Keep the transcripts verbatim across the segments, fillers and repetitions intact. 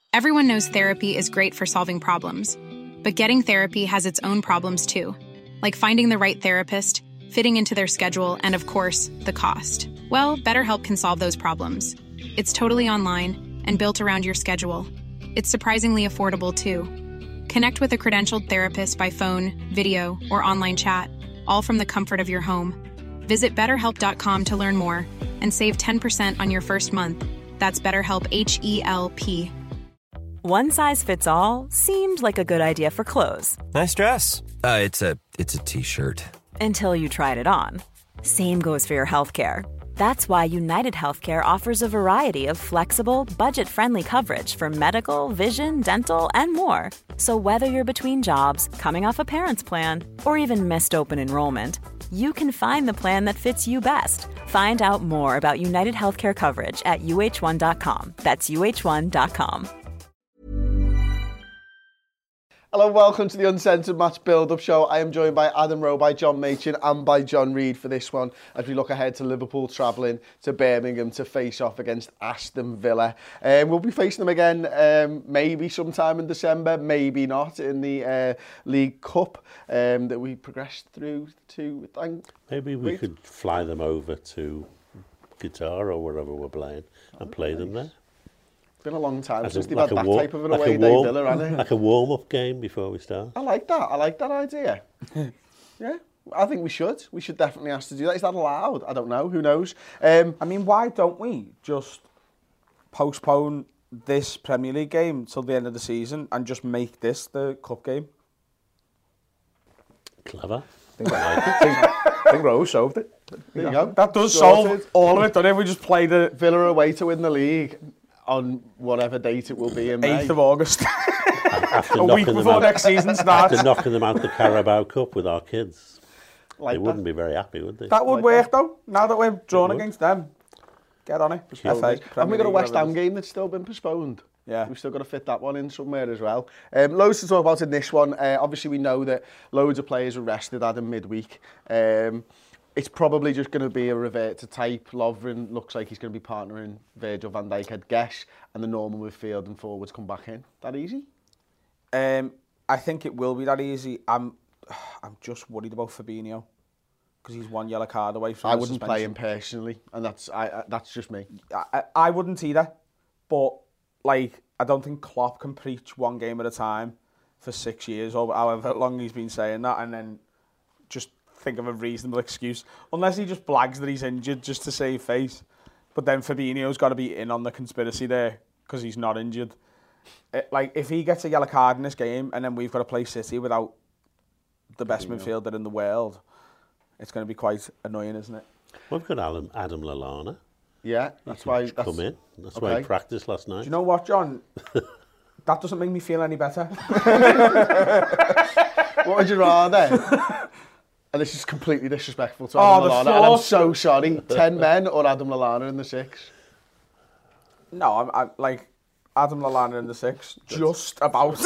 Everyone knows therapy is great for solving problems, but getting therapy has its own problems too, like finding the right therapist, fitting into their schedule, and of course, the cost. Well, BetterHelp can solve those problems. It's totally online and built around your schedule. It's surprisingly affordable too. Connect with a credentialed therapist by phone, video, or online chat, all from the comfort of your home. Visit better help dot com to learn more and save ten percent on your first month. That's BetterHelp, H E L P. One size fits all seemed like a good idea for clothes. Nice dress. Uh, it's a it's a t-shirt. Until you tried it on. Same goes for your healthcare. That's why United Healthcare offers a variety of flexible, budget-friendly coverage for medical, vision, dental, and more. So whether you're between jobs, coming off a parent's plan, or even missed open enrollment, you can find the plan that fits you best. Find out more about United Healthcare coverage at U H one dot com. That's U H one dot com. Hello, welcome to the Uncensored Match Build-Up Show. I am joined by Adam Rowe, by John Machin and by John Reid for this one as we look ahead to Liverpool travelling to Birmingham to face off against Aston Villa. Um, we'll be facing them again um, maybe sometime in December, maybe not, in the uh, League Cup um, that we progressed through to. Thank maybe we Wait. could fly them over to Qatar or wherever we're playing and oh, play nice. them there. It's been a long time As since a, they've like had that war, type of an like away warm, day, Villa, hasn't it? Like a warm-up game before we start. I like that. I like that idea. Yeah, I think we should. We should definitely ask to do that. Is that allowed? I don't know. Who knows? Um, I mean, why don't we just postpone this Premier League game till the end of the season and just make this the cup game? Clever. I think, I think, I think Rose solved it. There you go. That does Sorted. solve all of it, doesn't it? We just play the Villa away to win the league on whatever date it will be in May. eighth of August. After a week before out, next season starts. After knocking them out the Carabao Cup with our kids. Like they that. wouldn't be very happy, would they? That would like work, that. though. Now that we've drawn against them. Get on it. F A, and we've got a West Ham game that's still been postponed. Yeah. We've still got to fit that one in somewhere as well. Um, loads to talk about in this one. Uh, obviously, we know that loads of players were rested at in midweek. Um, It's probably just going to be a revert to type. Lovren looks like he's going to be partnering Virgil van Dijk at Gesh, and the normal midfield and forwards come back in. That easy? Um, I think it will be that easy. I'm, I'm just worried about Fabinho because he's one yellow card away from. I the wouldn't suspension. play him personally, and that's I, I that's just me. I, I, I wouldn't either, but like I don't think Klopp can preach one game at a time for six years or however long he's been saying that, and then just think of a reasonable excuse, unless he just blags that he's injured just to save face. But then Fabinho's got to be in on the conspiracy there because he's not injured. It, like if he gets a yellow card in this game and then we've got to play City without the best Fabinho. midfielder in the world, it's going to be quite annoying, isn't it? We've got Adam, Adam Lallana. Yeah, that's why that's, come in. That's okay. why he practiced last night. Do you know what, John? That doesn't make me feel any better. What would you rather? And this is completely disrespectful to oh, Adam Lallana, and I'm so sorry. Ten men or Adam Lallana in the six? No, I'm, I'm like Adam Lallana in the six, just about.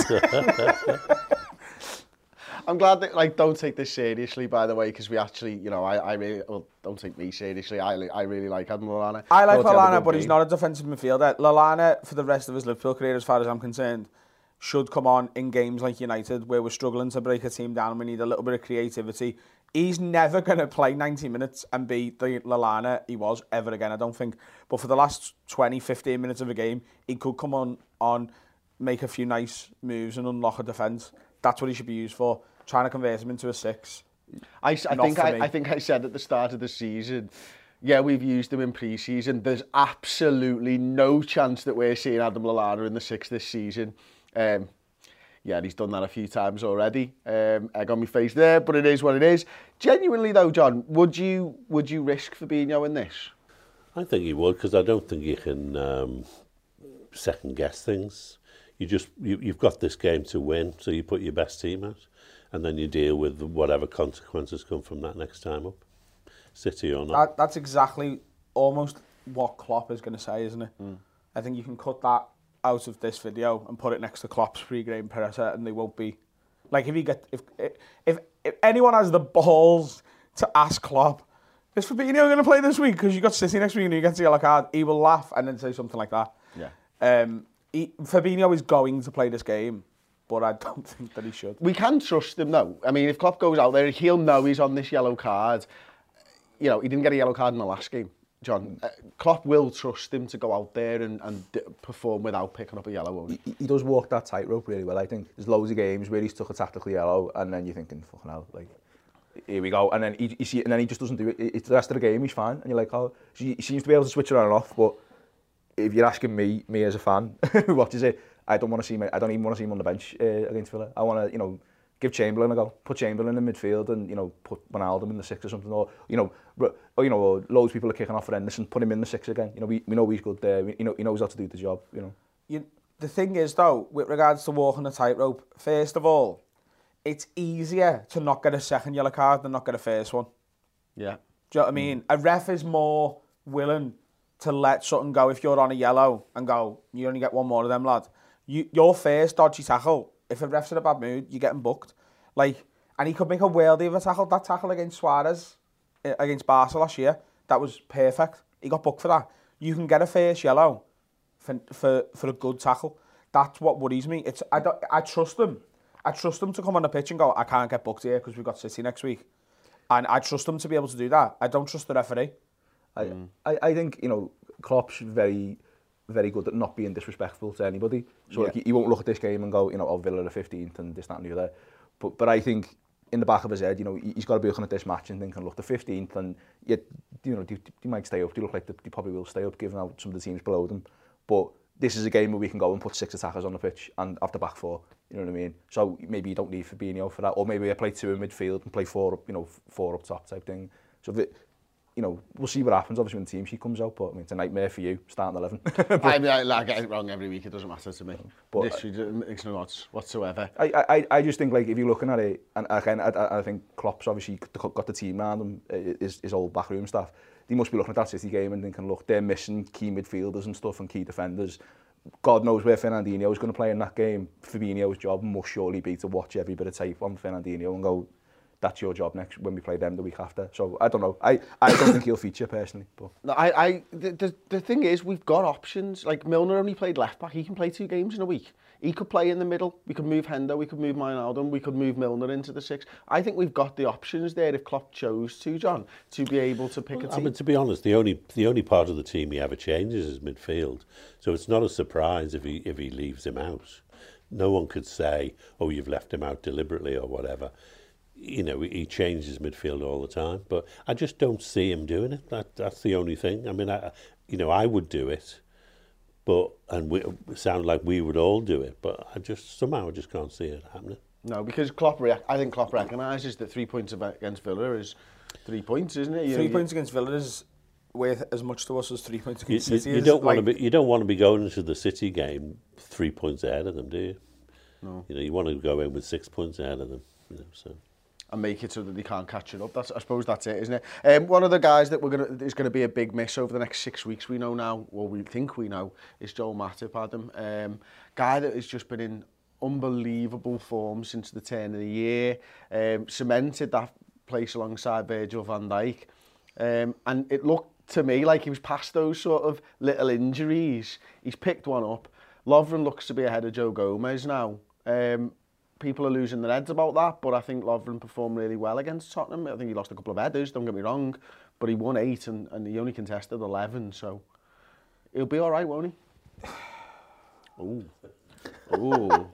I'm glad that, like, don't take this seriously, by the way, because we actually, you know, I, I really, well, don't take me seriously. I, I really like Adam Lallana. I like Lallana, but he's not a defensive midfielder. Lallana, for the rest of his Liverpool career, as far as I'm concerned, should come on in games like United, where we're struggling to break a team down and we need a little bit of creativity. He's never going to play ninety minutes and be the Lallana he was ever again, I don't think. But for the last twenty, fifteen minutes of a game, he could come on, on make a few nice moves and unlock a defence. That's what he should be used for. Trying to convert him into a six. I, I, think I, I think I said at the start of the season, yeah, we've used him in pre-season. There's absolutely no chance that we're seeing Adam Lallana in the six this season. Um, yeah, he's done that a few times already. Um, egg on my face there, but it is what it is. Genuinely though, John, would you would you risk Fabinho in this? I think he would, because I don't think you can um, second guess things. You just you, you've got this game to win, so you put your best team out, and then you deal with whatever consequences come from that next time up, City or not. That, that's exactly almost what Klopp is going to say, isn't it? Mm. I think you can cut that out of this video and put it next to Klopp's pre-game presser, and they won't be like if you get if if if anyone has the balls to ask Klopp, is Fabinho going to play this week because you got City next week and you get the yellow card, he will laugh and then say something like that. Yeah. Um, he, Fabinho is going to play this game, but I don't think that he should. We can trust him, though. I mean, if Klopp goes out there, he'll know he's on this yellow card. You know, he didn't get a yellow card in the last game, John. Uh, Klopp will trust him to go out there and, and d- perform without picking up a yellow, won't he? he? He does walk that tightrope really well, I think. There's loads of games where he's took a tactical yellow, and then you're thinking, fucking hell, like, here we go. And then he, you see, and then he just doesn't do it. It's the rest of the game, he's fine. And you're like, oh, he seems to be able to switch it on and off, but if you're asking me, me as a fan who watches it, I don't want to see him. I don't even want to see him on the bench uh, against Villa. I want to, you know, give Chamberlain a go. Put Chamberlain in midfield, and you know, put Wijnaldum in the six or something. Or you know, or, you know, or loads of people are kicking off for Henderson. Put him in the six again. You know, we we know he's good there. We, you know, he knows how to do the job. You know. You, the thing is, though, with regards to walking the tightrope, first of all, it's easier to not get a second yellow card than not get a first one. Yeah. Do you know what I mean? Mm. A ref is more willing to let something go if you're on a yellow and go, you only get one more of them, lad. You, your first dodgy tackle, if a ref's in a bad mood, you're getting booked. Like, and he could make a worldie of a tackle. That tackle against Suarez, against Barca last year, that was perfect. He got booked for that. You can get a first yellow for for, for a good tackle. That's what worries me. It's I don't I trust them. I trust them to come on the pitch and go, I can't get booked here because we've got City next week. And I trust them to be able to do that. I don't trust the referee. I, mm. I, I think, you know, Klopp's very, very good at not being disrespectful to anybody. So yeah. like, he, he won't look at this game and go, you know, oh, Villa are the fifteenth and this, that and the other. But, but I think in the back of his head, you know, he's got to be looking at this match and thinking, look, the fifteenth, and yet, you know, they, they might stay up. They look like they, they probably will stay up, given out some of the teams below them. But this is a game where we can go and put six attackers on the pitch and have the back four. You know what I mean? So maybe you don't need Fabinho for that, or maybe I play two in midfield and play four, up, you know, four up top type thing. So if it, you know, we'll see what happens. Obviously, when the team sheet comes out, but I mean, it's a nightmare for you starting eleven. but, I mean, I, I get it wrong every week. It doesn't matter to me. But this makes no odds whatsoever. I, I, I just think, like, if you're looking at it, and again, I, I think Klopp's obviously got the team around him, his, his old backroom staff. They must be looking at that City game and thinking, look, they're missing key midfielders and stuff and key defenders. God knows where Fernandinho is going to play in that game. Fabinho's job must surely be to watch every bit of tape on Fernandinho and go, that's your job next when we play them the week after. So I don't know. I, I don't think he'll feature personally. But no, I, I the, the the thing is, we've got options. Like Milner only played left back. He can play two games in a week. He could play in the middle. We could move Hendo. We could move Wijnaldum. We could move Milner into the six. I think we've got the options there if Klopp chose to, John, to be able to pick well, a team. I mean, to be honest, the only the only part of the team he ever changes is midfield. So it's not a surprise if he if he leaves him out. No one could say, "Oh, you've left him out deliberately" or whatever. You know, he changes midfield all the time, but I just don't see him doing it. That that's the only thing. I mean, I, you know, I would do it, but and we it sound like we would all do it, but I just somehow I just can't see it happening. No, because Klopp, I think Klopp recognises that three points against Villa is three points, isn't it? You, three you, points against Villa is worth as much to us as three points against you, City. You, you don't like, want to be. You don't want to be going into the City game three points ahead of them, do you? No. You know, you want to go in with six points ahead of them. You know, so. And make it so that they can't catch it up. That's, I suppose that's it, isn't it? Um, one of the guys that we're gonna is going to be a big miss over the next six weeks, we know now, or we think we know, is Joel Matip, Adam. Um, guy that has just been in unbelievable form since the turn of the year, um, cemented that place alongside Virgil van Dijk. Um, and it looked to me like he was past those sort of little injuries. He's picked one up. Lovren looks to be ahead of Joe Gomez now. Um, People are losing their heads about that, but I think Lovren performed really well against Tottenham. I think he lost a couple of headers, don't get me wrong, but he won eight and, and he only contested eleven, so he'll be all right, won't he? Ooh. Ooh.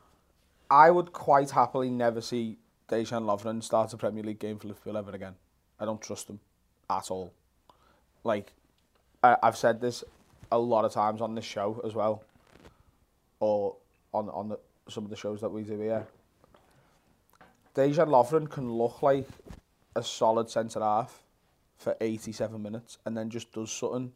I would quite happily never see Dejan Lovren start a Premier League game for Liverpool ever again. I don't trust him at all. Like, I, I've said this a lot of times on this show as well, or on on the some of the shows that we do here. Dejan Lovren can look like a solid centre-half for eighty-seven minutes and then just does something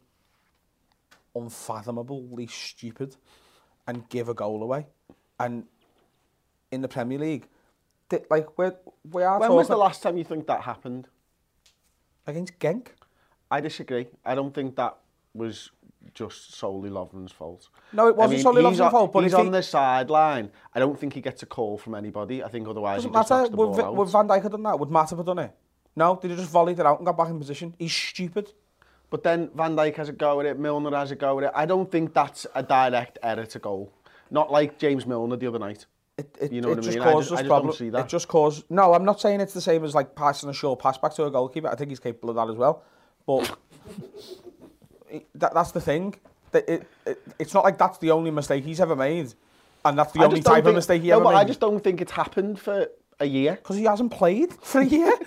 unfathomably stupid and give a goal away. And in the Premier League, they, like, we're, we are When talking... was the last time you think that happened? Against Genk? I disagree. I don't think that was just solely Lovren's fault. No, it wasn't I mean, solely Lovren's Lovren's fault, but he's if on he... the sideline. I don't think he gets a call from anybody. I think otherwise Doesn't he just matter. knocks the ball Would, out. would Van Dijk have done that? Would Matip have done it? No, they just volleyed it out and got back in position. He's stupid. but then Van Dijk has a go at it, Milner has a go at it. I don't think that's a direct error to goal. Not like James Milner the other night. It, it, you know it what just I mean? Causes I just, I just problem. don't see that. It just causes... No, I'm not saying it's the same as like passing a short pass back to a goalkeeper. I think he's capable of that as well. But that, that's the thing. It, it, it, it's not like that's the only mistake he's ever made. And that's the I only type think, of mistake he no, ever but made. I just don't think it's happened for a year. Because he hasn't played for a year.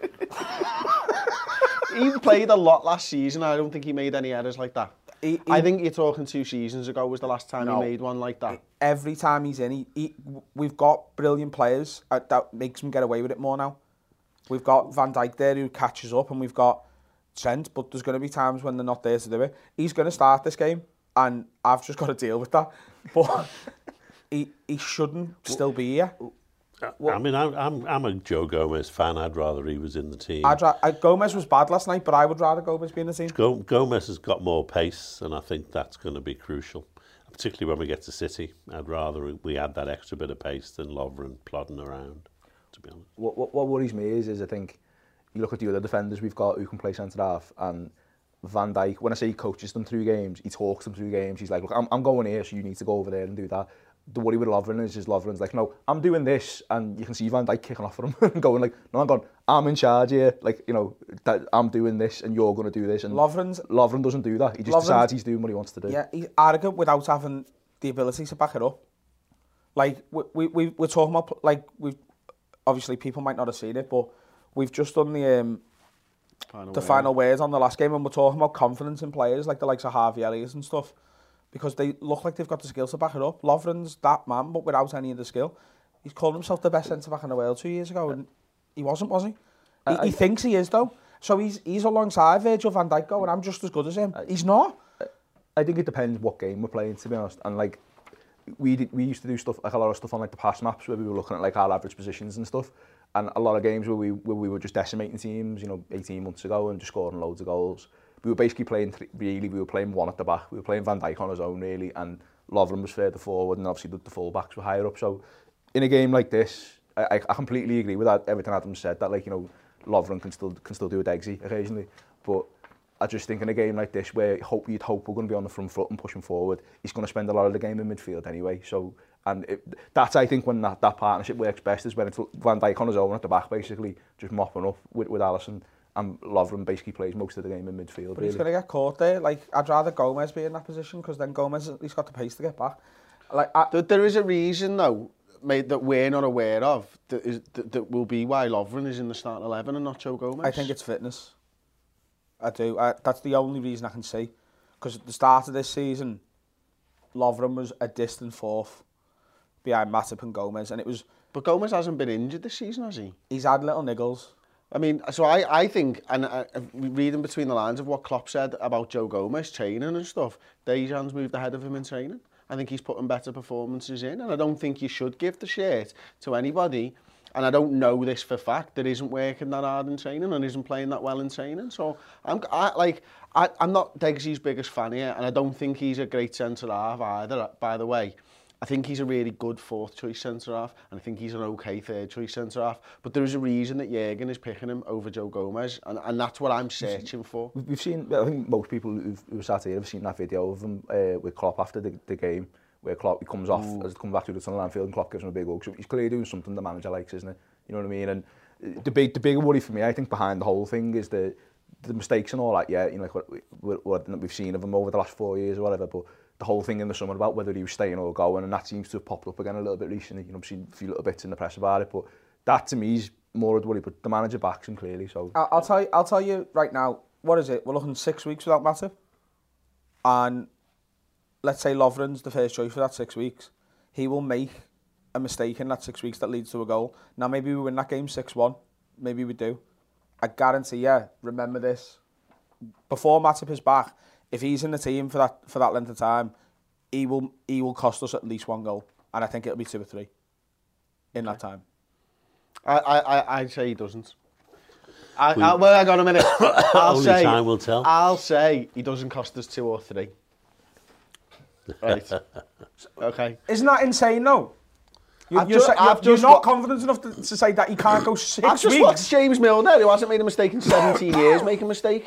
He played a lot last season. I don't think he made any errors like that. He, he, I think you're talking two seasons ago was the last time no, he made one like that. Every time he's in, he, he, we've got brilliant players uh, that makes him get away with it more now. We've got Van Dijk there who catches up, and we've got Trent, but there's going to be times when they're not there to do it. He's going to start this game, and I've just got to deal with that. But he he shouldn't still be here. I mean, I'm, I'm I'm a Joe Gomez fan. I'd rather he was in the team. I'd ra- I, Gomez was bad last night, but I would rather Gomez be in the team. Go, Gomez has got more pace, and I think that's going to be crucial, particularly when we get to City. I'd rather we add that extra bit of pace than Lovren plodding around, to be honest. What, what, what worries me is, is I think you look at the other defenders we've got who can play centre-half, and Van Dijk, when I say he coaches them through games, he talks them through games. He's like, look, I'm, I'm going here, so you need to go over there and do that. The worry with Lovren is, is Lovren's like, no, I'm doing this, and you can see Van Dijk kicking off for him and going like, no, I'm going, I'm in charge here, like, you know, that I'm doing this, and you're going to do this. And Lovren's, Lovren doesn't do that. He just Lovren's, decides he's doing what he wants to do. Yeah, he's arrogant without having the ability to back it up. Like, we, we, we, we're talking about, like, we've, obviously people might not have seen it, but we've just done the um, Final the word. final words on the last game, and we're talking about confidence in players, like the likes of Harvey Elliott and stuff, because they look like they've got the skill to back it up. Lovren's that man, but without any of the skill. He's called himself the best centre-back in the world two years ago, and he wasn't, was he? He, I, he thinks he is, though. So he's he's alongside Virgil van Dijk going, I'm just as good as him. I, he's not. I think it depends what game we're playing, to be honest. And like, we did, we used to do stuff, like a lot of stuff on like the pass maps where we were looking at like our average positions and stuff. And a lot of games where we where we were just decimating teams, you know, eighteen months ago and just scoring loads of goals. We were basically playing, th- really, we were playing one at the back. We were playing Van Dijk on his own, really, and Lovren was further forward, and obviously the, the full-backs were higher up. So in a game like this, I, I completely agree with that, everything Adam said, that, like, you know, Lovren can still can still do a Degsy occasionally. But I just think in a game like this, where hope you'd hope we're going to be on the front foot and pushing forward, he's going to spend a lot of the game in midfield anyway. So, and it, that's, I think, when that, that partnership works best, is when it's Van Dijk on his own at the back, basically, just mopping up with, with Alisson. And Lovren basically plays most of the game in midfield. But really. he's going to get caught there. Like, I'd rather Gomez be in that position, because then Gomez, he's got the pace to get back. Like, I, there, there is a reason, though, mate, that we're not aware of, that, is, that, that will be why Lovren is in the starting eleven and not Joe Gomez. I think it's fitness. I do. I, that's the only reason I can see. Because at the start of this season, Lovren was a distant fourth behind Matip and Gomez, and it was... But Gomez hasn't been injured this season, has he? He's had little niggles. I mean, so I, I think, and uh, reading between the lines of what Klopp said about Joe Gomez training and stuff, Dejan's moved ahead of him in training. I think he's putting better performances in, and I don't think you should give the shirt to anybody, and I don't know this for fact, that isn't working that hard in training and isn't playing that well in training. So I'm I, like, I, I'm not Deggsy's biggest fan here, and I don't think he's a great centre-half either, by the way. I think he's a really good fourth choice centre-half, and I think he's an okay third choice centre-half. But there is a reason that Jurgen is picking him over Joe Gomez, and, and that's what I'm searching for. We've seen, I think most people who've, who've sat here have seen that video of him uh, with Klopp after the, the game, where Klopp he comes off, Ooh. as it comes back to the tunnel Anfield, and Klopp gives him a big hug. So he's clearly doing something the manager likes, isn't it? You know what I mean? And the big, the bigger worry for me, I think, behind the whole thing is the the mistakes and all that. Yeah, you know, like what, what, what we've seen of him over the last four years or whatever, but the whole thing in the summer about whether he was staying or going, and that seems to have popped up again a little bit recently. You know, I've seen a few little bits in the press about it, but that to me is more of the worry. But the manager backs him clearly. So I'll, I'll tell you, I'll tell you right now. What is it? We're looking six weeks without Matip, and let's say Lovren's the first choice for that six weeks. He will make a mistake in that six weeks that leads to a goal. Now maybe we win that game six one. Maybe we do. I guarantee you. Remember this. Before Matip is back, if he's in the team for that for that length of time, he will he will cost us at least one goal, and I think it'll be two or three in that time. I I I'd say he doesn't. I, we, I, well, hang on a minute. I'll only say time will tell. I'll say he doesn't cost us two or three. Right. Okay. Isn't that insane, though? You, I've you're, just, you're, I've you're just not wa- confident enough to, to say that he can't go six I've just weeks. watched James Milner, who hasn't made a mistake in seventeen years, make a mistake.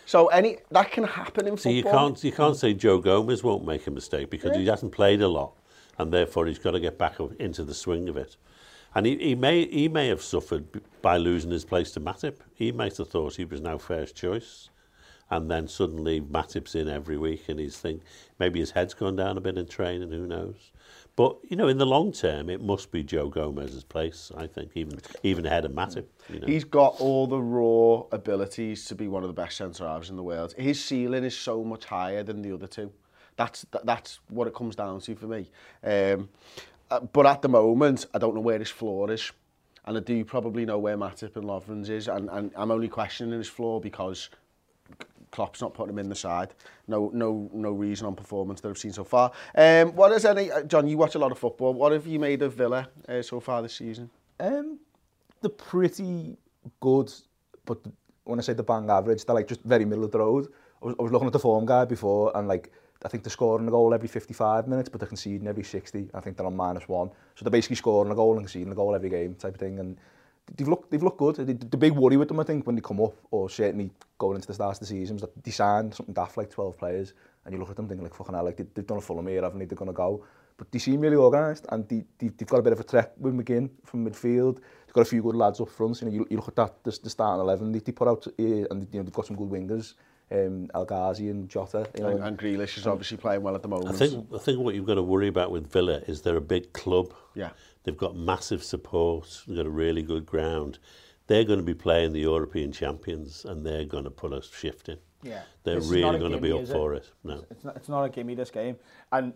So any that can happen in football. So you can't you can't say Joe Gomez won't make a mistake because yeah. he hasn't played a lot, and therefore he's got to get back into the swing of it. And he, he may he may have suffered by losing his place to Matip. He might have thought he was now first choice, and then suddenly Matip's in every week, and he's think maybe his head's gone down a bit in training. Who knows? But you know, in the long term, it must be Joe Gomez's place. I think even even ahead of Matip. You know? He's got all the raw abilities to be one of the best centre halves in the world. His ceiling is so much higher than the other two. That's that's what it comes down to for me. Um, but at the moment, I don't know where his floor is, and I do probably know where Matip and Lovren's is, and, and I'm only questioning his floor because Klopp's not putting him in the side. No, no, no reason on performance that I've seen so far. Um, what is any, John? You watch a lot of football. What have you made of Villa uh, so far this season? Um, they're pretty good, but the, when I say the bang average, they're like just very middle of the road. I was, I was looking at the form guide before, and like I think they're scoring a goal every fifty-five minutes, but they're conceding every sixty. I think they're on minus one, so they're basically scoring a goal and conceding a goal every game type of thing. And They've looked, they've looked good. The, the big worry with them, I think, when they come up, or certainly going into the start of the season, is that they signed something daft like twelve players, and you look at them thinking like, fucking hell, like, they, they've done a Fulham here, haven't they? They're going to go. But they seem really organised, and they, they, they've got a bit of a threat with McGinn from midfield. They've got a few good lads up front. You know, you, you look at that, the, the starting eleven they, they put out, uh, and you know, they've got some good wingers. Um, El Ghazi and Jota. You know, and, and Grealish is obviously playing well at the moment. I think, I think what you've got to worry about with Villa is they're a big club. Yeah. They've got massive support. They've got a really good ground. They're going to be playing the European champions, and they're going to put a shift in. Yeah, they're this really going to be up it? for it. No, it's not. It's not a gimme this game, and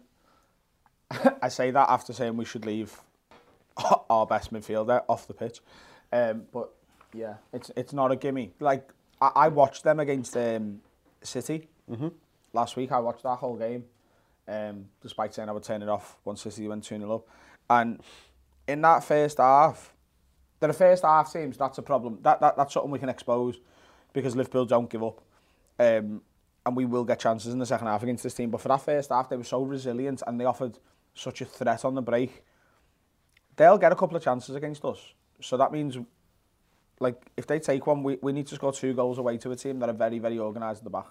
I say that after saying we should leave our best midfielder off the pitch. Um, but yeah, it's it's not a gimme. Like I, I watched them against um, City mm-hmm. last week. I watched that whole game, um, despite saying I would turn it off once City went two nil up, and in that first half. They're a first half teams, that's a problem. That, that That's something we can expose because Liverpool don't give up. Um, and we will get chances in the second half against this team. But for that first half, they were so resilient and they offered such a threat on the break. They'll get a couple of chances against us. So that means, like, if they take one, we, we need to score two goals away to a team that are very, very organised at the back.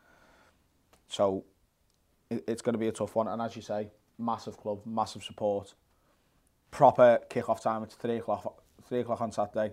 So it, it's going to be a tough one. And as you say, massive club, massive support. Proper kick-off time, it's three o'clock. Three o'clock on Saturday.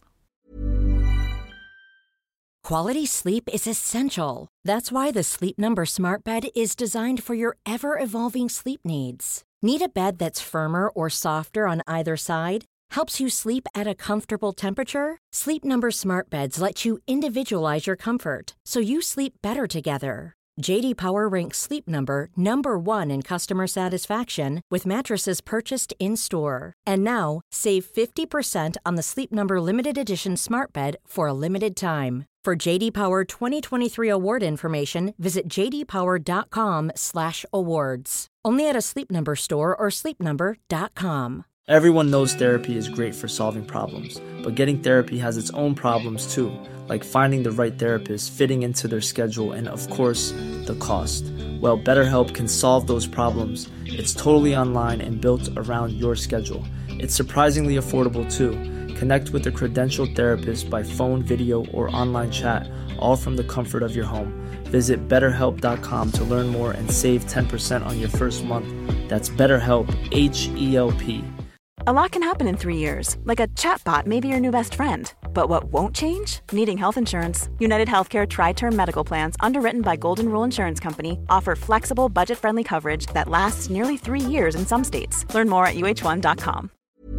Quality sleep is essential. That's why the Sleep Number Smart Bed is designed for your ever-evolving sleep needs. Need a bed that's firmer or softer on either side? Helps you sleep at a comfortable temperature? Sleep Number Smart Beds let you individualize your comfort, so you sleep better together. J D Power ranks Sleep Number number one in customer satisfaction with mattresses purchased in-store. And now, save fifty percent on the Sleep Number Limited Edition Smart Bed for a limited time. For J D Power twenty twenty-three award information, visit j d power dot com slash awards. Only at a Sleep Number store or sleep number dot com. Everyone knows therapy is great for solving problems, but getting therapy has its own problems too, like finding the right therapist, fitting into their schedule, and of course, the cost. Well, BetterHelp can solve those problems. It's totally online and built around your schedule. It's surprisingly affordable too. Connect with a credentialed therapist by phone, video, or online chat, all from the comfort of your home. Visit better help dot com to learn more and save ten percent on your first month. That's BetterHelp, H E L P. A lot can happen in three years, like a chatbot may be your new best friend. But what won't change? Needing health insurance. United Healthcare Tri-Term Medical Plans, underwritten by Golden Rule Insurance Company, offer flexible, budget-friendly coverage that lasts nearly three years in some states. Learn more at u h one dot com.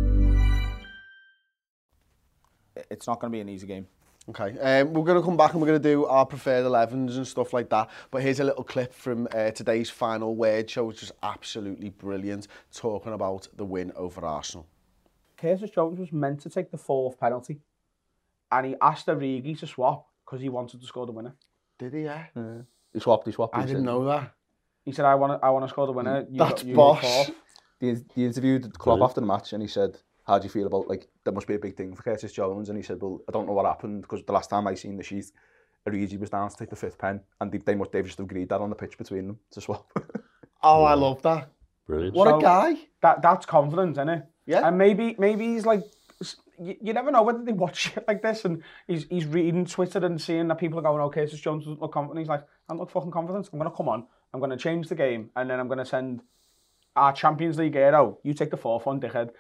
It's not going to be an easy game. Okay, um, we're going to come back and we're going to do our preferred elevens and stuff like that. But here's a little clip from uh, today's Final Word show, which was absolutely brilliant, talking about the win over Arsenal. Curtis Jones was meant to take the fourth penalty, and he asked Origi to swap because he wanted to score the winner. Did he, yeah? yeah. He swapped, he swapped. I he didn't said. know that. He said, I want to I want to score the winner. You That's got, you boss. He, he interviewed Klopp after the match and he said, how do you feel about, like, that must be a big thing for Curtis Jones? And he said, well, I don't know what happened, because the last time I seen the sheet, Origi was down to take the fifth pen, and they, they must they've just agreed that on the pitch between them to swap. Oh, I love that. Brilliant. What So, a guy. That That's confidence, isn't it? Yeah. And maybe maybe he's like, you, you never know whether they watch shit like this, and he's he's reading Twitter and seeing that people are going, "Oh, Curtis Jones doesn't look confident." He's like, "I don't look fucking confident. I'm going to come on. I'm going to change the game, and then I'm going to send our Champions League hero. You take the fourth one, dickhead."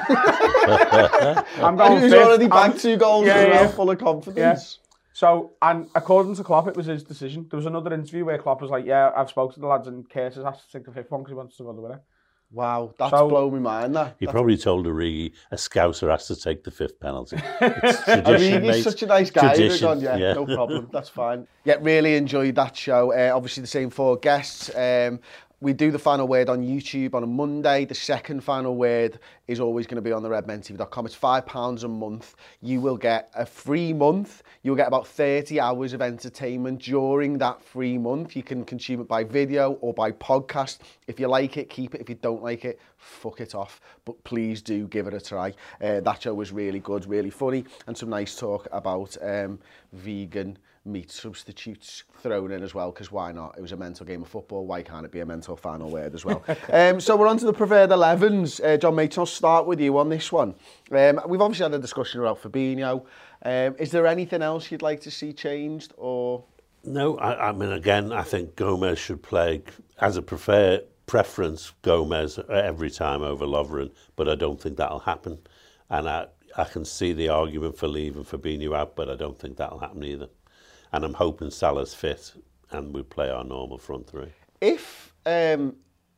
I'm, I'm going. He's fifth. already bagged I'm, two goals. Yeah, as well, yeah. full of confidence. Yeah. So, and according to Klopp, it was his decision. There was another interview where Klopp was like, "Yeah, I've spoken to the lads, and Curtis has to take the fifth one because he wants to go the winner." Wow, that's So- blown my mind. That He That's- probably told Origi a Scouser has to take the fifth penalty. It's tradition, Origi's mate. such a nice guy. He'd have Tradition, gone, yeah, yeah. no problem. That's fine. Yeah, really enjoyed that show. Uh, obviously, the same four guests. Um, we do the final word on YouTube on a Monday. The second final word is always going to be on the red men T V dot com. It's five pounds a month. You will get a free month. You'll get about thirty hours of entertainment during that free month. You can consume it by video or by podcast. If you like it, keep it. If you don't like it, fuck it off. But please do give it a try. Uh, that show was really good, really funny, and some nice talk about um, vegan meat substitutes thrown in as well, because why not? It was a mental game of football. Why can't it be a mental final word as well? um, so we're on to the preferred elevens. Uh, John Mates, I'll start with you on this one. Um, we've obviously had a discussion about Fabinho. Um, is there anything else you'd like to see changed, or...? No, I, I mean, again, I think Gomez should play as a prefer, preference, Gomez every time over Lovren, but I don't think that'll happen. And I, I can see the argument for leaving Fabinho out, but I don't think that'll happen either. And I'm hoping Salah's fit and we play our normal front three. If, um,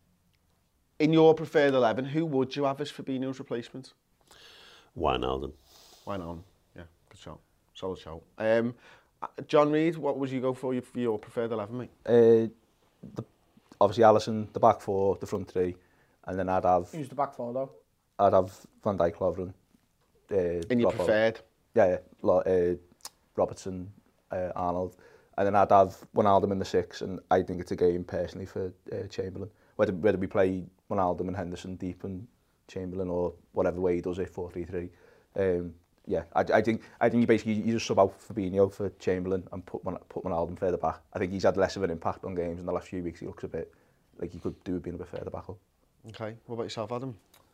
in your preferred eleven, who would you have as Fabinho's replacement? Wijnaldum. Wijnaldum, yeah, good shout. Solid shout. Um, John Reid, what would you go for for your preferred eleven, mate? Uh, the, obviously, Alisson, the back four, the front three, and then I'd have... Who's the back four, though? I'd have Van Dijk, Lovren. Uh, In your Robbo. preferred? Yeah, yeah. Lo- uh, Robertson, uh, Arnold. And then I'd have Wijnaldum in the six, and I think it's a game, personally, for uh, Chamberlain. Whether, whether we play Wijnaldum and Henderson deep and Chamberlain, or whatever way he does it, four three three. Um, yeah, I, I think I think you basically you just sub out Fabinho for Chamberlain and put put Wijnaldum further back. I think he's had less of an impact on games in the last few weeks. He looks a bit like he could do with being a bit further back up. Okay, what about yourself, Adam?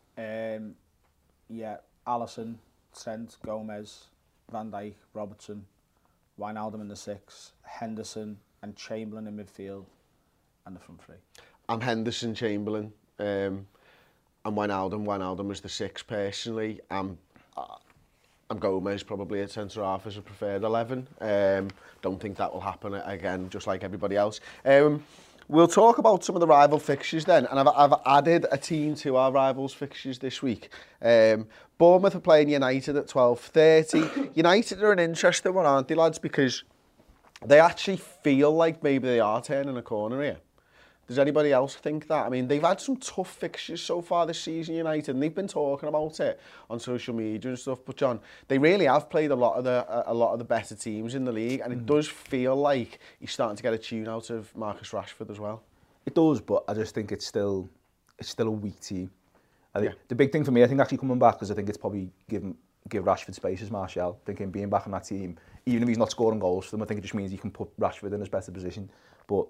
Um, yeah, Alisson, Trent, Gomez, Van Dijk, Robertson, Wijnaldum in the six, Henderson and Chamberlain in midfield, and the front three. I'm Henderson, Chamberlain, um, and Wijnaldum. Wijnaldum was the six, personally. I'm, uh, I'm Gomez, probably at centre half as a preferred eleven. Um, don't think that will happen again, just like everybody else. Um, we'll talk about some of the rival fixtures then, and I've, I've added a team to our rivals fixtures this week. Um, Bournemouth are playing United at twelve thirty. United are an interesting one, aren't they, lads? Because they actually feel like maybe they are turning a corner here. Does anybody else think that? I mean, they've had some tough fixtures so far this season, United, and they've been talking about it on social media and stuff. But John, they really have played a lot of the a lot of the better teams in the league, and it does feel like he's starting to get a tune out of Marcus Rashford as well. It does, but I just think it's still it's still a weak team. I think Yeah. the big thing for me, I think actually coming back, is I think it's probably give give Rashford space as Martial. I think him being back on that team, even if he's not scoring goals for them, I think it just means he can put Rashford in his better position. But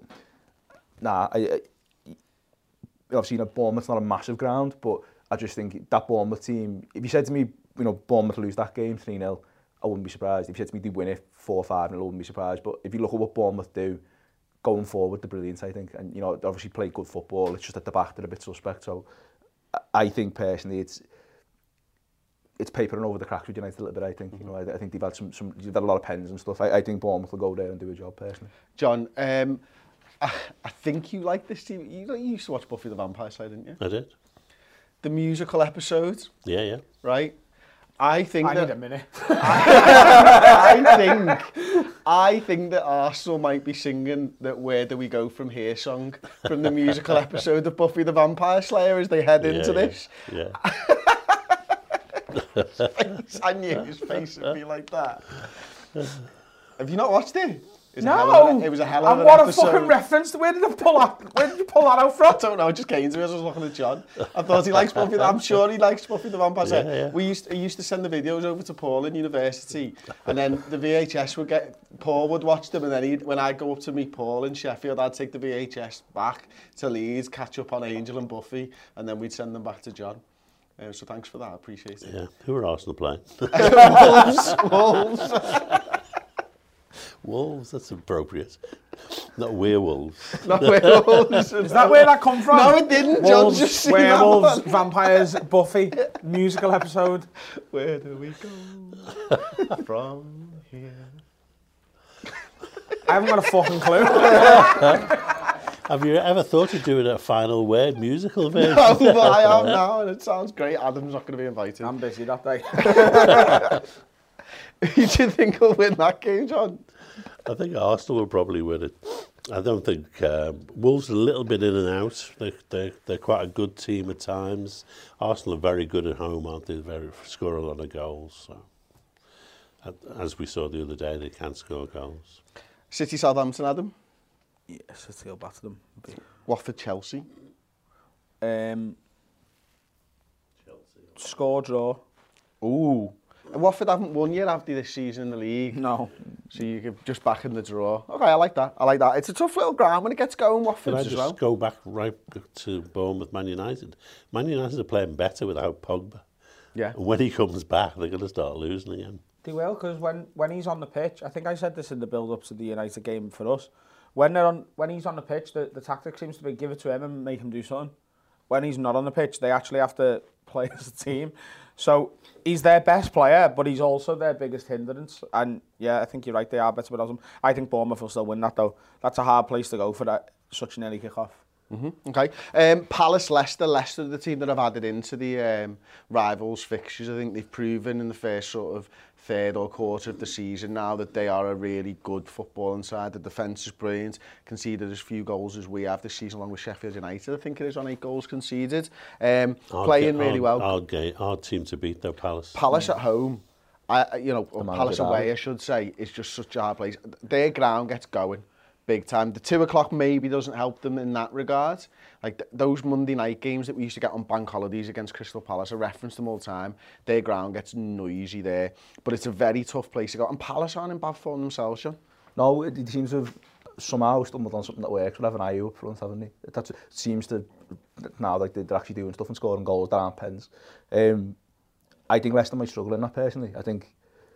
nah, I, I, obviously, you know, Bournemouth's not a massive ground, but I just think that Bournemouth team, if you said to me, you know, Bournemouth lose that game three nil, I wouldn't be surprised. If you said to me they win it four five nil, I wouldn't be surprised. But if you look at what Bournemouth do going forward, they're brilliant, I think. And, you know, they obviously play good football. It's just at the back they're a bit suspect. So I think, personally, it's it's papering over the cracks with United a little bit, I think. You know, I, I think they've had some, some they've had a lot of pens and stuff. I, I think Bournemouth will go there and do a job, personally. John, um, I, I think you like this team. You, you used to watch Buffy the Vampire Slayer, didn't you? I did. The musical episode, Yeah, yeah. right? I think I that... need a minute. I think I think that Arsenal might be singing that "Where Do We Go From Here" song from the musical episode of Buffy the Vampire Slayer as they head Yeah, into yeah, this. Yeah. Face, I knew his face would be like that. Have you not watched it? It was a No, hell of a, it was a hell of and an what episode. a fucking reference. Where did, I pull that, where did you pull that out from? I don't know, it just came to me as I was looking at John. I thought he likes Buffy. I'm sure he likes Buffy the Vampire Slayer. Yeah, yeah. We used to, he used to send the videos over to Paul in university, and then the V H S would get, Paul would watch them, and then he'd, when I'd go up to meet Paul in Sheffield, I'd take the V H S back to Leeds, catch up on Angel and Buffy, and then we'd send them back to John. Uh, so thanks for that, I appreciate it. Yeah, who are Arsenal playing? Wolves, Wolves. Wolves, that's appropriate. Not werewolves. Not werewolves. Is that where that come from? No, it didn't. John's just seen that werewolves, one. vampires, Buffy, musical episode. Where do we go from here? I haven't got a fucking clue. Have you ever thought of doing a final word musical version? No, but I am now, and it sounds great. Adam's not going to be invited. I'm busy that day. Who do you think will win that game, John? I think Arsenal will probably win it. I don't think um, Wolves are a little bit in and out. They, they, they're quite a good team at times. Arsenal are very good at home, aren't they? They very, score a lot of goals. So. As we saw the other day, they can score goals. City Southampton, Adam? Yeah, City will batter them. Watford Chelsea? Um, Chelsea. Score draw. Ooh. And Watford haven't won yet, have they, this season in the league? No. So you could just back in the draw. Okay, I like that. I like that. It's a tough little ground when it gets going, Watford as well. Can I just go back right to Bournemouth, Man United? Man United are playing better without Pogba. Yeah. And when he comes back, they're going to start losing again. They will, because when, when he's on the pitch, I think I said this in the build-up to the United game for us, when they're on when he's on the pitch, the, the tactic seems to be give it to him and make him do something. When he's not on the pitch, they actually have to play as a team. So he's their best player, but he's also their biggest hindrance. And yeah, I think you're right, they are better without him. I think Bournemouth will still win that though. That's a hard place to go for that such an early kick-off. Mm-hmm. Okay. Um, Palace, Leicester. Leicester, the team that I've added into the um, rivals fixtures. I think they've proven in the first sort of third or quarter of the season now that they are a really good footballing side. The defence is brilliant. Conceded as few goals as we have this season, along with Sheffield United. I think it is on eight goals conceded. Um, playing really well. Hard game, hard team to beat though, Palace. Palace at home. I, you know, Palace away, I should say, is just such a hard place. Their ground gets going. Big time. The two o'clock maybe doesn't help them in that regard. Like th those Monday night games that we used to get on bank holidays against Crystal Palace, I reference them all the time. Their ground gets noisy there, but it's a very tough place to go. And Palace aren't in bad form themselves, Sean. No, it, it seems to have somehow stumbled on something that works. We'll have an eye up front, haven't they? That seems to now like they're actually doing stuff and scoring goals that aren't pens. Um, I think Leicester might struggle in that personally. I think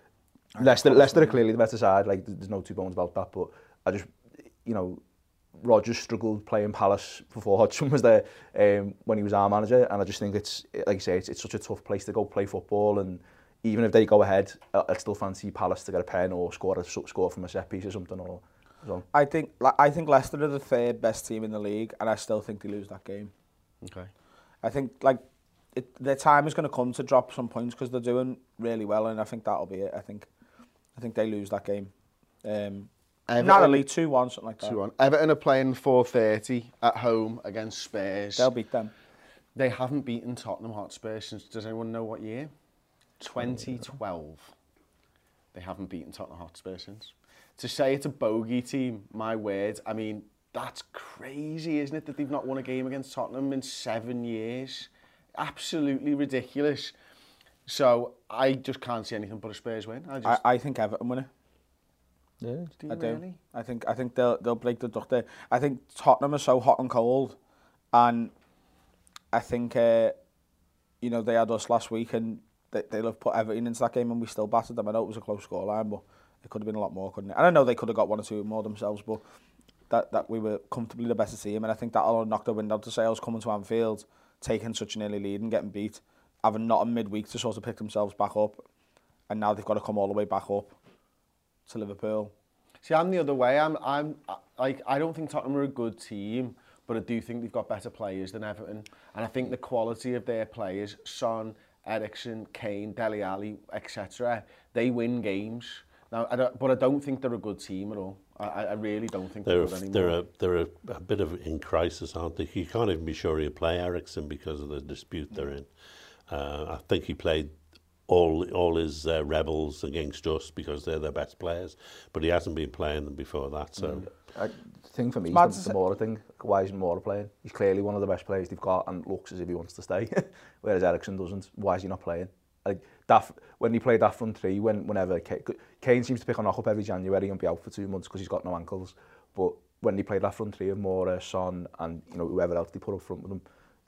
I Leicester, Leicester are clearly the better side. Like there's no two bones about that, but I just. You know, Rodgers struggled playing Palace before Hodgson was there um, when he was our manager, and I just think it's, like I say, it's, it's such a tough place to go play football, and even if they go ahead, I'd still fancy Palace to get a pen or score a score from a set piece or something. Or so. I think I think Leicester are the third best team in the league, and I still think they lose that game. Okay. I think like it, their time is going to come to drop some points because they're doing really well, and I think that'll be it. I think I think they lose that game. Um, Everton, Narrowly two one, something like that. two one. Everton are playing four thirty at home against Spurs. They'll beat them. They haven't beaten Tottenham Hotspur since, does anyone know what year? twenty twelve. They haven't beaten Tottenham Hotspur since. To say it's a bogey team, my word, I mean, that's crazy, isn't it, that they've not won a game against Tottenham in seven years? Absolutely ridiculous. So I just can't see anything but a Spurs win. I, just... I, I think Everton win it. Yeah, do you I do. really? I think I think they'll they'll break the duck there. I think Tottenham are so hot and cold, and I think uh, you know they had us last week, and they they'll have put Everton into that game, and we still battered them. I know it was a close scoreline, but it could have been a lot more, couldn't it? And I know they could have got one or two more themselves, but that that we were comfortably the better team, and I think that'll knock the wind out of sails coming to Anfield, taking such an early lead and getting beat, having not a midweek to sort of pick themselves back up, and now they've got to come all the way back up to Liverpool. See, I'm the other way. I'm, I'm, like, I don't think Tottenham are a good team, but I do think they've got better players than Everton. And I think the quality of their players, Son, Eriksen, Kane, Dele Alli, et cetera, they win games. Now, I don't, but I don't think they're a good team at all. I, I really don't think they're, they're good they're anymore. A, they're a, a bit of in crisis, aren't they? You can't even be sure he'll play Eriksen because of the dispute they're in. Uh, I think he played all all his uh, rebels against us because they're their best players, but he hasn't been playing them before that. So, mm. I, the thing for me is the, the Moura thing. Why isn't Moura playing? He's clearly one of the best players they've got and looks as if he wants to stay, whereas Eriksen doesn't. Why is he not playing? Like that when he played that front three, when whenever Kane, Kane seems to pick a knock up every January and be out for two months because he's got no ankles, but when he played that front three of Moura, Son, and you know whoever else they put up front with him,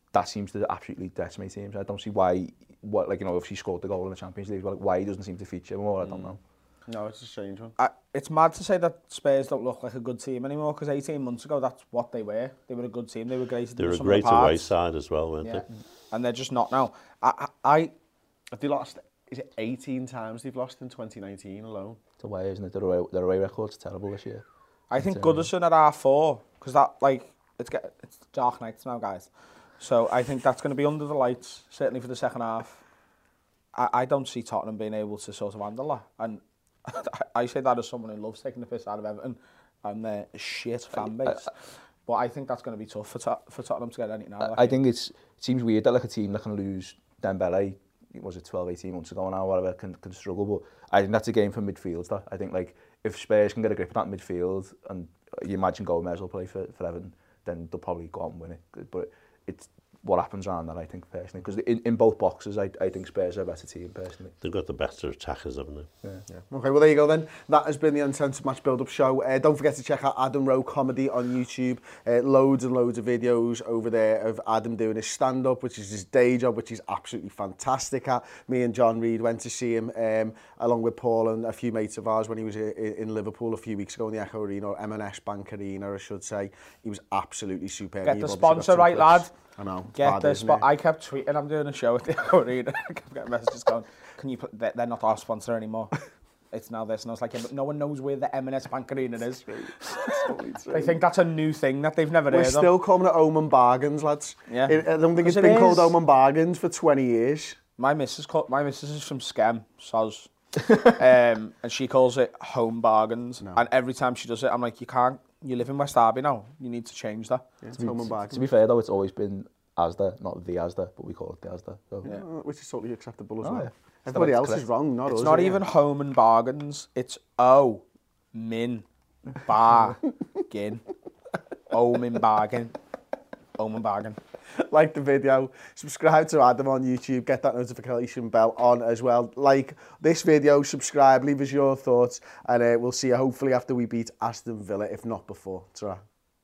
that seems to absolutely decimate teams. I don't see why, what like you know, if he scored the goal in the Champions League, like, why he doesn't seem to feature more. I don't know. No, it's a strange one. I, it's mad to say that Spurs don't look like a good team anymore, because eighteen months ago, that's what they were. They were a good team. They were great. They were a great away side as well, weren't yeah. they? And they're just not now. I, I, Have they lost, is it eighteen times they've lost in twenty nineteen alone? It's away, isn't it? Their away, their away record's terrible this year. I think Goodison at R four, because that, like, it's get, it's dark nights now, guys. So I think that's going to be under the lights, certainly for the second half. I, I don't see Tottenham being able to sort of handle that. And I say that as someone who loves taking the piss out of Everton and their shit fan base. I, I, but I think that's going to be tough for, Tot- for Tottenham to get anything out of that. I think it's, it seems weird that like a team that can lose Dembele, was it twelve, eighteen months ago now, whatever, can, can struggle. But I think that's a game for midfield. That. I think like if Spurs can get a grip on that midfield, and you imagine Gomez will play for, for Everton, then they'll probably go out and win it. But it's what happens around that, I think, personally. Because in, in both boxes, I, I think Spurs are a better team, personally. They've got the better attackers, haven't they? Yeah. yeah. Okay, well, there you go then. That has been the Uncensored Match Build-Up Show. Uh, don't forget to check out Adam Rowe Comedy on YouTube. Uh, loads and loads of videos over there of Adam doing his stand-up, which is his day job, which he's absolutely fantastic at. Me and John Reid went to see him, um, along with Paul and a few mates of ours, when he was in, in Liverpool a few weeks ago in the Echo Arena, or M and S Bank Arena, I should say. He was absolutely superb. Get the sponsor right, lad. I know. Get the spot. I kept tweeting. I'm doing a show at the Echo Arena. I kept getting messages going, "Can you put? They're, they're not our sponsor anymore. It's now this." And I was like, "Yeah, but no one knows where the M and S Bank Arena is." They think that's a new thing that they've never We're heard of. We're still calling it Omen Bargains, lads. Yeah. It, I don't think it's been it called Omen Bargains for twenty years. My missus called. My missus is from Skem, Soz, um, and she calls it Home Bargains. No. And every time she does it, I'm like, "You can't. You live in West Derby now. You need to change that." Yeah, it's Home Bargains. To be fair though, it's always been Asda, not the Asda, but we call it the Asda. So. Yeah. Which is totally acceptable as oh, well. Yeah. Everybody else correct. Is wrong, not it's us. It's not yeah. even Home and Bargains. It's O, Min, Bargain. Home and Bargain. Home and Bargain. Like the video, subscribe to Adam on YouTube, get that notification bell on as well. Like this video, subscribe, leave us your thoughts, and uh, we'll see you hopefully after we beat Aston Villa, if not before. Ta-ra.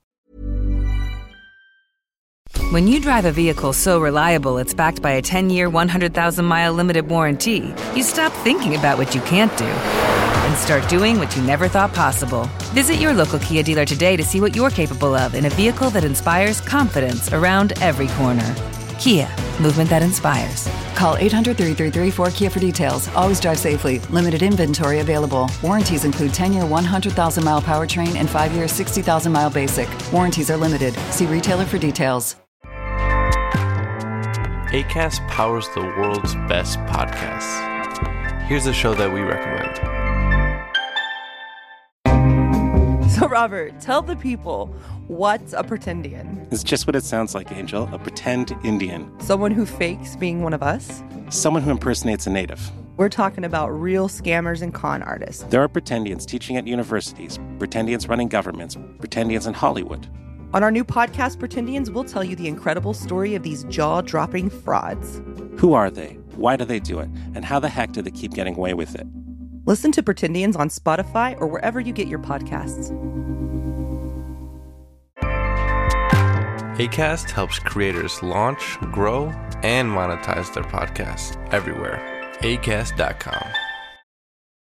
When you drive a vehicle so reliable it's backed by a ten-year, one hundred thousand mile limited warranty, you stop thinking about what you can't do and start doing what you never thought possible. Visit your local Kia dealer today to see what you're capable of in a vehicle that inspires confidence around every corner. Kia, movement that inspires. Call eight hundred, three three three, four Kia for details. Always drive safely. Limited inventory available. Warranties include ten-year, one hundred thousand mile powertrain and five-year, sixty thousand mile basic. Warranties are limited. See retailer for details. Acast powers the world's best podcasts. Here's a show that we recommend. So, Robert, tell the people, what's a pretendian? It's just what it sounds like, Angel. A pretend Indian. Someone who fakes being one of us? Someone who impersonates a native. We're talking about real scammers and con artists. There are pretendians teaching at universities, pretendians running governments, pretendians in Hollywood. On our new podcast, Pretendians, we'll tell you the incredible story of these jaw-dropping frauds. Who are they? Why do they do it? And how the heck do they keep getting away with it? Listen to Pretendians on Spotify or wherever you get your podcasts. Acast helps creators launch, grow, and monetize their podcasts everywhere. Acast dot com.